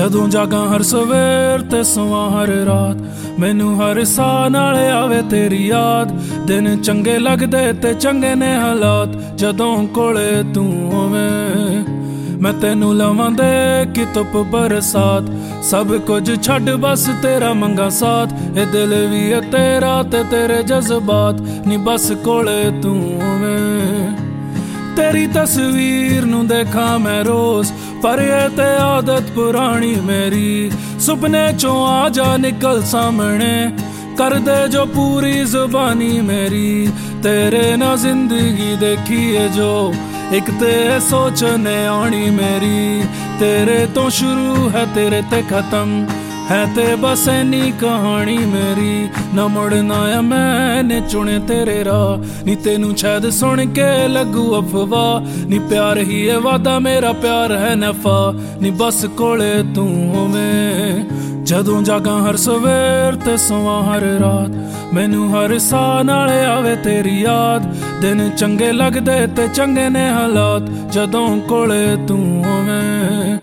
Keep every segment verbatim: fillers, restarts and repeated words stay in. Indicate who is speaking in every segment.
Speaker 1: ਜਦੋਂ ਜਾਗਾਂ ਹਰ ਸਵੇਰ ਤੇ ਸੋਵਾਂ ਹਰ ਰਾਤ, ਮੈਨੂੰ ਹਰ ਸਾਹ ਨਾਲ ਆਵੇ ਤੇਰੀ ਯਾਦ। ਦਿਨ ਚੰਗੇ ਲੱਗਦੇ ਤੇ ਚੰਗੇ ਨੇ ਹਾਲਾਤ, ਜਦੋਂ ਕੋਲੇ ਤੂੰ ਹੋਵੇਂ। ਮੈਂ ਤੈਨੂੰ ਲਵਾਂ ਦੇ ਕਿ ਧੁੱਪ ਬਰਸਾਤ, ਸਭ ਕੁਝ ਛੱਡ ਬਸ ਤੇਰਾ ਮੰਗਾ ਸਾਥ। ਇਹ ਦਿਲ ਵੀ ਹੈ ਤੇਰਾ ਤੇ ਤੇਰੇ ਜਜ਼ਬਾਤ, ਨੀ ਬਸ ਕੋਲੇ ਤੂੰ ਹੋਵੇਂ। तेरी तस्वीर नू देखा मैं रोज, पर ये ते आदत पुरानी मेरी। सुपने चों आ जा निकल सामने, कर दे जो पूरी जुबानी मेरी। तेरे ना जिंदगी देखी है जो, एक ते सोचने आनी मेरी। तेरे तो शुरू है तेरे ते खत्म है, ते बस ऐनी कहानी मेरी। ना मुड़ना या मैंने चुने तेरे राह, नी तेनू शायद सुन के लगू अफवाह। नी प्यार ही है वादा मेरा, प्यार है नफा, नी बस कोले तू होवें। जदों जागां हर सवेर ते सोवां हर रात, मैनू हर साह नाल आवे तेरी याद। दिन चंगे लगदे ते चंगे ने हालात, जदों कोले तू होवें।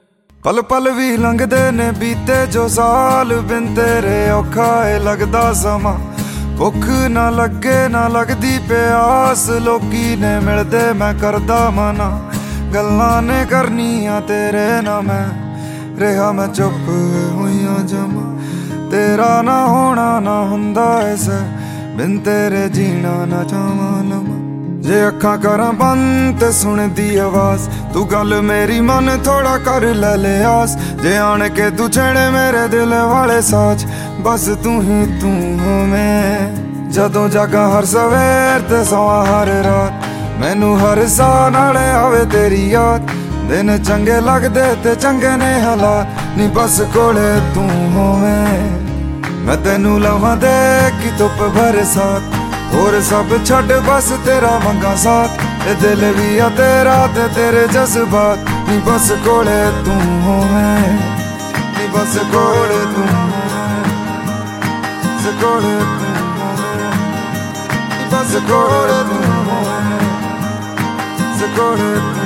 Speaker 2: पल पल भी लंघदे ने बीते जो साल, बिन तेरे औखा है लगदा समा। भुख ना लगे ना लगदी प्यास, लोकी ने मिलदे मैं करदा मना। गल्लां ने करनियां तेरे ना मैं, रहा मैं चुप होइयां जमा। तेरा ना होना ना हुंदा ऐसा, बिन तेरे जीना ना चावां लमा। जे अखां करां बंद ते सुनदी आवाज, तू गल मेरी मन थोड़ा कर ले लियास। जे आन के तू छेड़े मेरे दिल वाले साज, बस तू ही तू होवें। जदों जागां हर सवेर ते सोवां हर रात, मैनू हर साह नाल आवे तेरी याद। दिन चंगे लगदे ते चंगे ने हालात, नी बस कोले तू होवें। मैं तैनू लवां दे कि धुप बरसात, होर सब छड्ड बस तेरा मंगा साथ। ए दिल भी आ तेरा ते तेरे जज्बात, नी बस कोले तू होवें। नी बस कोले तू होवें, बस कोले तू होवें। नी बस कोले तू होवें, बस कोले तू